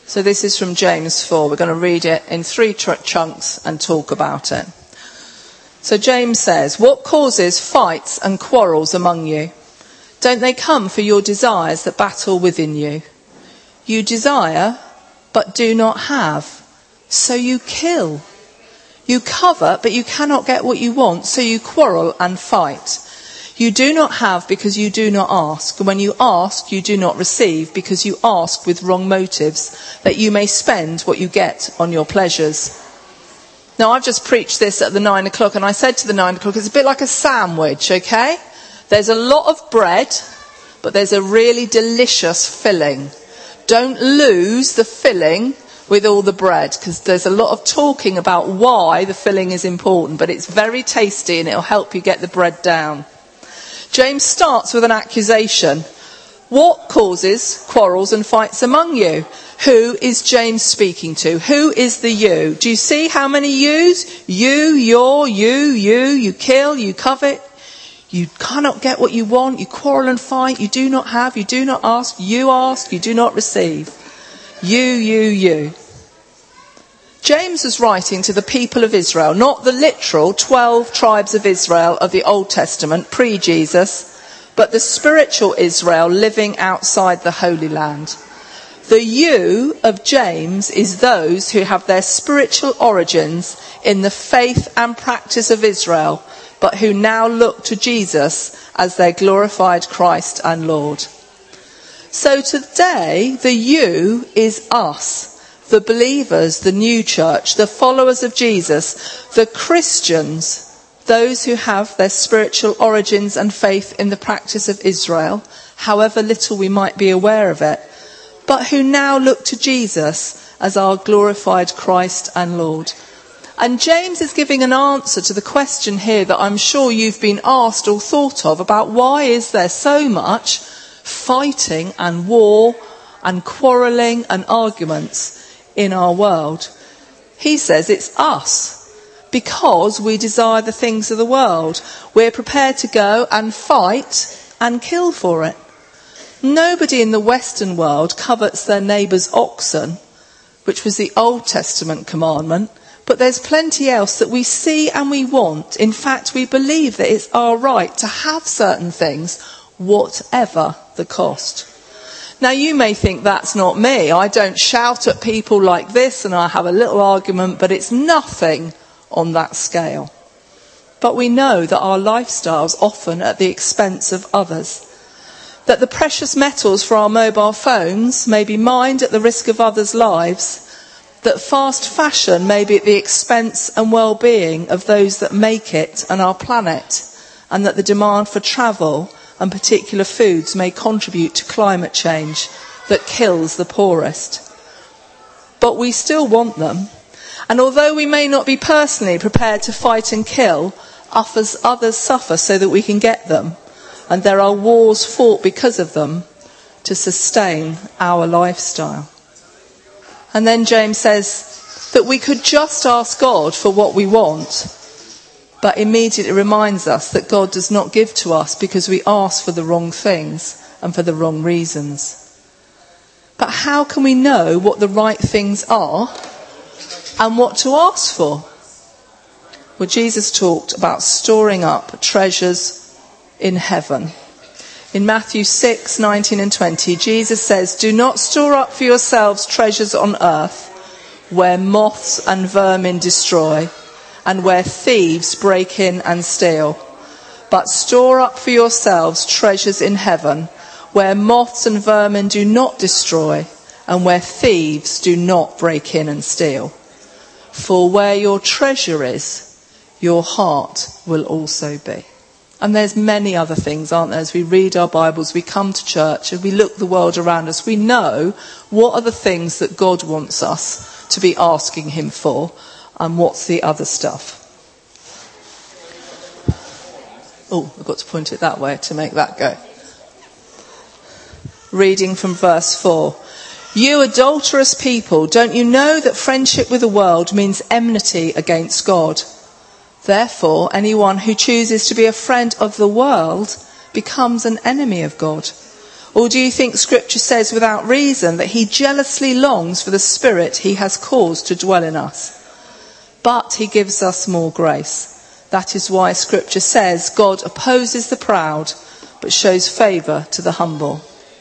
So this is from James 4. We're going to read it in three chunks and talk about it. So James says, what causes fights and quarrels among you? Don't they come for your desires that battle within you? You desire, but do not have, so you kill. You covet, but you cannot get what you want, so you quarrel and fight. You do not have because you do not ask. And when you ask, you do not receive because you ask with wrong motives, that you may spend what you get on your pleasures. Now, I've just preached this at the 9 o'clock, and I said to the 9 o'clock, it's a bit like a sandwich, okay? There's a lot of bread, but there's a really delicious filling. Don't lose the filling with all the bread, because there's a lot of talking about why the filling is important, but it's very tasty and it'll help you get the bread down. James starts with an accusation. What causes quarrels and fights among you? Who is James speaking to? Who is the you? Do you see how many yous? You, your, you kill, you covet. You cannot get what you want. You quarrel and fight. You do not have. You do not ask. You do not receive. You. James was writing to the people of Israel, not the literal 12 tribes of Israel of the Old Testament, pre-Jesus, but the spiritual Israel living outside the Holy Land. The you of James is those who have their spiritual origins in the faith and practice of Israel, but who now look to Jesus as their glorified Christ and Lord. So today, the you is us. The believers, the new church, the followers of Jesus, the Christians, those who have their spiritual origins and faith in the practice of Israel, however little we might be aware of it, but who now look to Jesus as our glorified Christ and Lord. And James is giving an answer to the question here that I'm sure you've been asked or thought of about why is there so much fighting and war and quarrelling and arguments in our world. He says it's us, because we desire the things of the world. We're prepared to go and fight and kill for it. Nobody in the Western world covets their neighbour's oxen, which was the Old Testament commandment, but there's plenty else that we see and we want. In fact, we believe that it's our right to have certain things, whatever the cost. Now, you may think that's not me. I don't shout at people like this and I have a little argument, but it's nothing on that scale. But we know that our lifestyle's often at the expense of others. That the precious metals for our mobile phones may be mined at the risk of others' lives. That fast fashion may be at the expense and well-being of those that make it and our planet. And that the demand for travel and particular foods may contribute to climate change that kills the poorest. But we still want them. And although we may not be personally prepared to fight and kill, others suffer so that we can get them. And there are wars fought because of them to sustain our lifestyle. And then James says that we could just ask God for what we want, but immediately reminds us that God does not give to us because we ask for the wrong things and for the wrong reasons. But how can we know what the right things are and what to ask for? Well, Jesus talked about storing up treasures in heaven. In Matthew 6, 19 and 20, Jesus says, "Do not store up for yourselves treasures on earth, where moths and vermin destroy, and where thieves break in and steal. But store up for yourselves treasures in heaven, where moths and vermin do not destroy, and where thieves do not break in and steal. For where your treasure is, your heart will also be." And there's many other things, aren't there? As we read our Bibles, we come to church, and we look at the world around us, we know what are the things that God wants us to be asking him for, and what's the other stuff. Oh, I've got to point it that way to make that go. Reading from verse 4. "You adulterous people, don't you know that friendship with the world means enmity against God? Therefore, anyone who chooses to be a friend of the world becomes an enemy of God. Or do you think Scripture says without reason that he jealously longs for the Spirit he has caused to dwell in us? But he gives us more grace. That is why Scripture says God opposes the proud, but shows favour to the humble.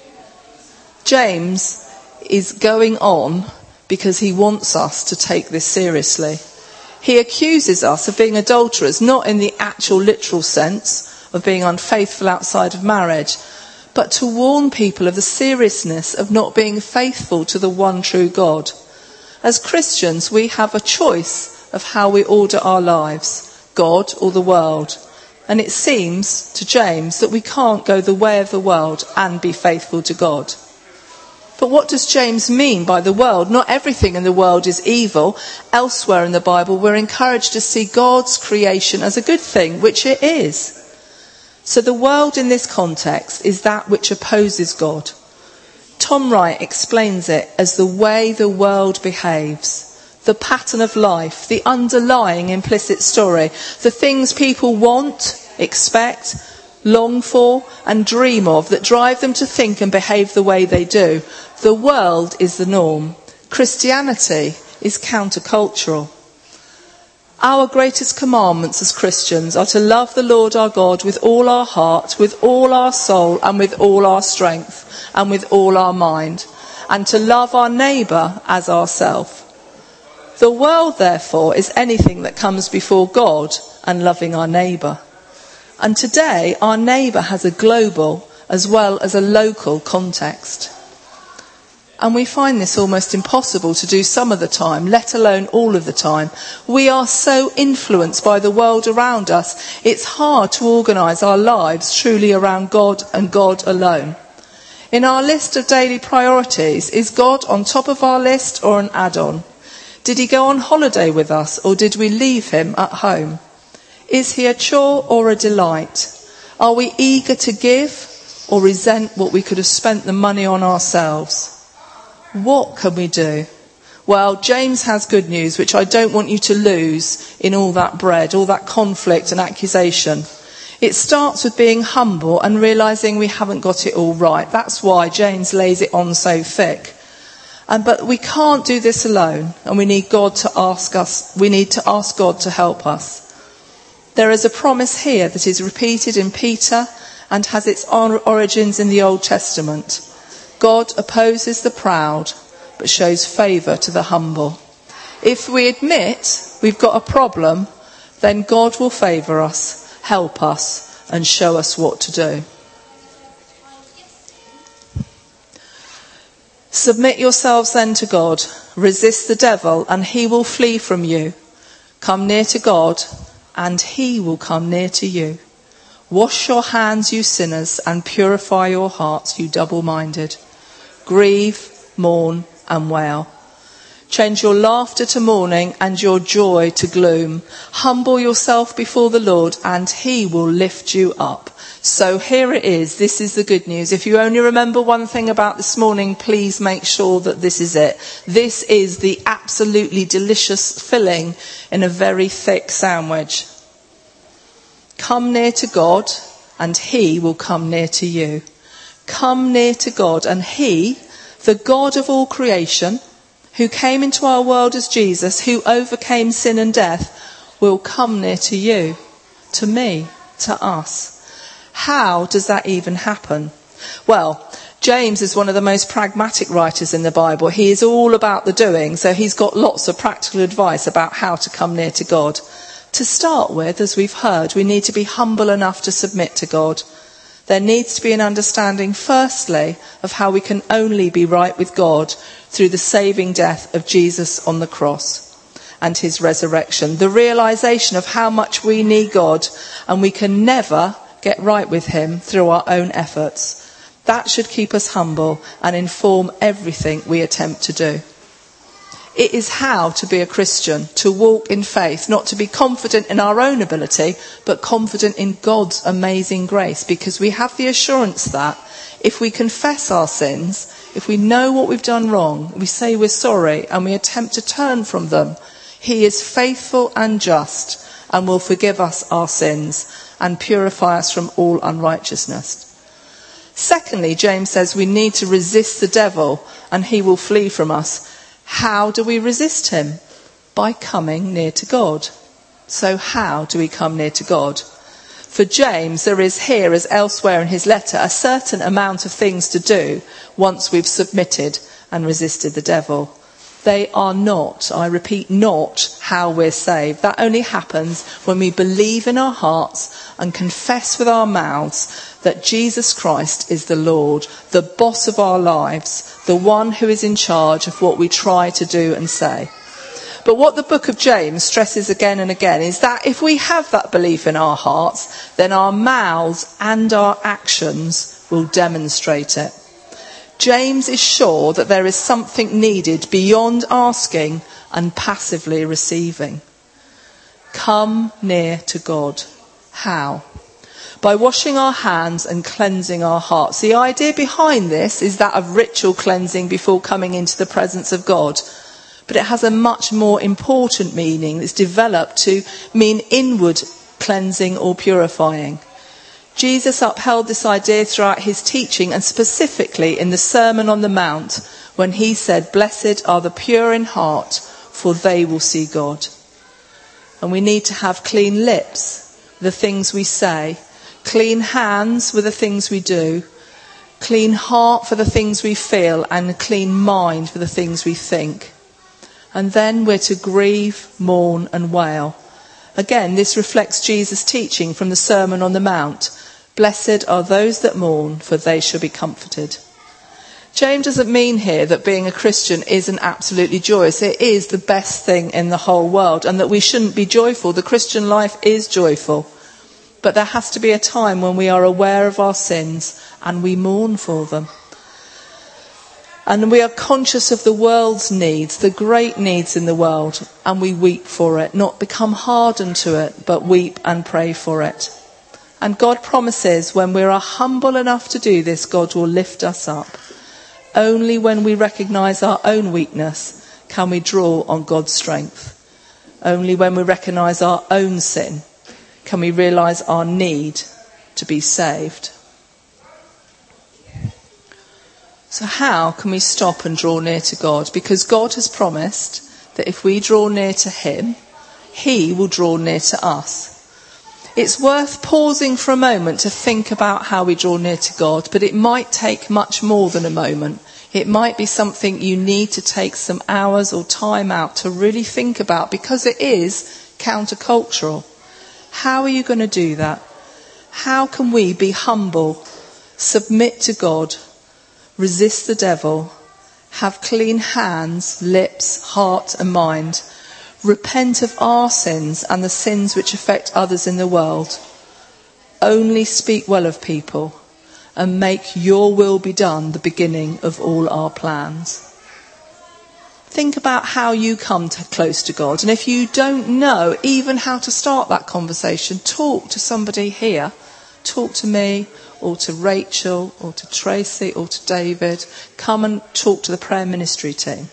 James is going on because he wants us to take this seriously. He accuses us of being adulterers, not in the actual literal sense of being unfaithful outside of marriage, but to warn people of the seriousness of not being faithful to the one true God. As Christians, we have a choice of how we order our lives, God or the world. And it seems to James that we can't go the way of the world and be faithful to God. But what does James mean by the world? Not everything in the world is evil. Elsewhere in the Bible, we're encouraged to see God's creation as a good thing, which it is. So the world in this context is that which opposes God. Tom Wright explains it as the way the world behaves, the pattern of life, the underlying implicit story, the things people want, expect, long for and dream of that drive them to think and behave the way they do. The world is the norm. Christianity is countercultural. Our greatest commandments as Christians are to love the Lord our God with all our heart, with all our soul and with all our strength and with all our mind, and to love our neighbour as ourselves. The world, therefore, is anything that comes before God and loving our neighbour. And today, our neighbour has a global as well as a local context. And we find this almost impossible to do some of the time, let alone all of the time. We are so influenced by the world around us, it's hard to organise our lives truly around God and God alone. In our list of daily priorities, is God on top of our list or an add-on? Did he go on holiday with us or did we leave him at home? Is he a chore or a delight? Are we eager to give or resent what we could have spent the money on ourselves? What can we do? Well, James has good news, which I don't want you to lose in all that bread, all that conflict and accusation. It starts with being humble and realising we haven't got it all right. That's why James lays it on so thick. But we can't do this alone, and we need God to ask us. We need to ask God to help us. There is a promise here that is repeated in Peter and has its origins in the Old Testament. God opposes the proud, but shows favour to the humble. If we admit we've got a problem, then God will favour us, help us, and show us what to do. Submit yourselves then to God. Resist the devil, and he will flee from you. Come near to God, and he will come near to you. Wash your hands, you sinners, and purify your hearts, you double-minded. Grieve, mourn, and wail. Change your laughter to mourning and your joy to gloom. Humble yourself before the Lord, and he will lift you up. So here it is. This is the good news. If you only remember one thing about this morning, please make sure that this is it. This is the absolutely delicious filling in a very thick sandwich. Come near to God, and he will come near to you. Come near to God, and he, the God of all creation, who came into our world as Jesus, who overcame sin and death, will come near to you, to me, to us. How does that even happen? Well, James is one of the most pragmatic writers in the Bible. He is all about the doing, so he's got lots of practical advice about how to come near to God. To start with, as we've heard, we need to be humble enough to submit to God. There needs to be an understanding, firstly, of how we can only be right with God through the saving death of Jesus on the cross and his resurrection. The realisation of how much we need God, and we can never get right with him through our own efforts. That should keep us humble and inform everything we attempt to do. It is how to be a Christian, to walk in faith, not to be confident in our own ability, but confident in God's amazing grace, because we have the assurance that if we confess our sins, if we know what we've done wrong, we say we're sorry and we attempt to turn from them, he is faithful and just and will forgive us our sins and purify us from all unrighteousness. Secondly, James says we need to resist the devil and he will flee from us. How do we resist him? By coming near to God. So how do we come near to God? For James, there is here, as elsewhere in his letter, a certain amount of things to do once we've submitted and resisted the devil. They are not, I repeat, not how we're saved. That only happens when we believe in our hearts and confess with our mouths that Jesus Christ is the Lord, the boss of our lives, the one who is in charge of what we try to do and say. But what the book of James stresses again and again is that if we have that belief in our hearts, then our mouths and our actions will demonstrate it. James is sure that there is something needed beyond asking and passively receiving. Come near to God. How? By washing our hands and cleansing our hearts. The idea behind this is that of ritual cleansing before coming into the presence of God. But it has a much more important meaning that's developed to mean inward cleansing or purifying. Jesus upheld this idea throughout his teaching and specifically in the Sermon on the Mount when he said, "Blessed are the pure in heart, for they will see God." And we need to have clean lips, the things we say, clean hands with the things we do, clean heart for the things we feel, and a clean mind for the things we think. And then we're to grieve, mourn and wail. Again, this reflects Jesus' teaching from the Sermon on the Mount. Blessed are those that mourn, for they shall be comforted. James doesn't mean here that being a Christian isn't absolutely joyous. It is the best thing in the whole world, and that we shouldn't be joyful. The Christian life is joyful. But there has to be a time when we are aware of our sins and we mourn for them. And we are conscious of the world's needs, the great needs in the world, and we weep for it, not become hardened to it, but weep and pray for it. And God promises when we are humble enough to do this, God will lift us up. Only when we recognise our own weakness can we draw on God's strength. Only when we recognise our own sin can we realise our need to be saved. So how can we stop and draw near to God? Because God has promised that if we draw near to him, he will draw near to us. It's worth pausing for a moment to think about how we draw near to God, but it might take much more than a moment. It might be something you need to take some hours or time out to really think about, because it is countercultural. How are you going to do that? How can we be humble, submit to God, resist the devil, have clean hands, lips, heart and mind, repent of our sins and the sins which affect others in the world, only speak well of people, and make your will be done the beginning of all our plans? Think about how you come close to God. And if you don't know even how to start that conversation, talk to somebody here. Talk to me, or to Rachel, or to Tracy, or to David. Come and talk to the prayer ministry team.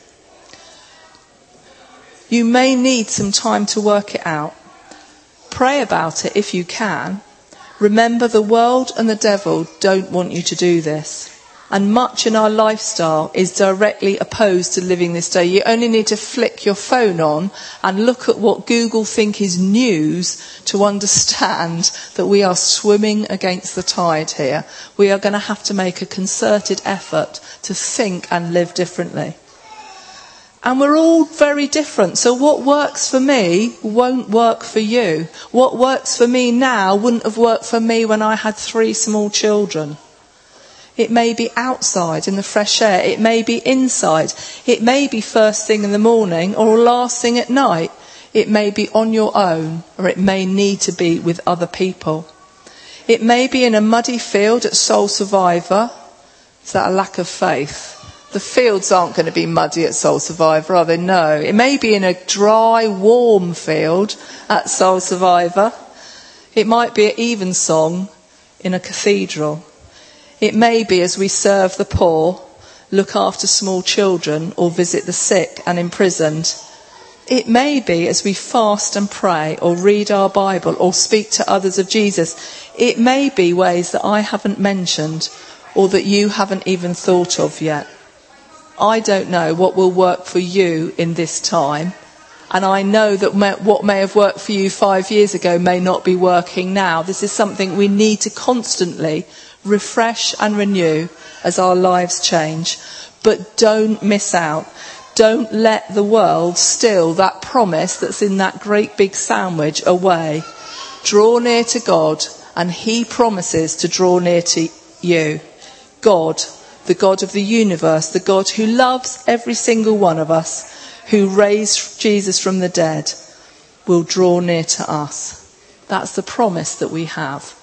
You may need some time to work it out. Pray about it if you can. Remember, the world and the devil don't want you to do this. And much in our lifestyle is directly opposed to living this day. You only need to flick your phone on and look at what Google think is news to understand that we are swimming against the tide here. We are going to have to make a concerted effort to think and live differently. And we're all very different. So what works for me won't work for you. What works for me now wouldn't have worked for me when I had 3 small children. It may be outside in the fresh air. It may be inside. It may be first thing in the morning or last thing at night. It may be on your own, or it may need to be with other people. It may be in a muddy field at Soul Survivor. Is that a lack of faith? The fields aren't going to be muddy at Soul Survivor, are they? No. It may be in a dry, warm field at Soul Survivor. It might be at Evensong in a cathedral. It may be as we serve the poor, look after small children, or visit the sick and imprisoned. It may be as we fast and pray, or read our Bible, or speak to others of Jesus. It may be ways that I haven't mentioned, or that you haven't even thought of yet. I don't know what will work for you in this time. And I know that what may have worked for you 5 years ago may not be working now. This is something we need to constantly refresh and renew as our lives change. But don't miss out. Don't let the world steal that promise that's in that great big sandwich away. Draw near to God, and he promises to draw near to you. God, the God of the universe, the God who loves every single one of us, who raised Jesus from the dead, will draw near to us. That's the promise that we have.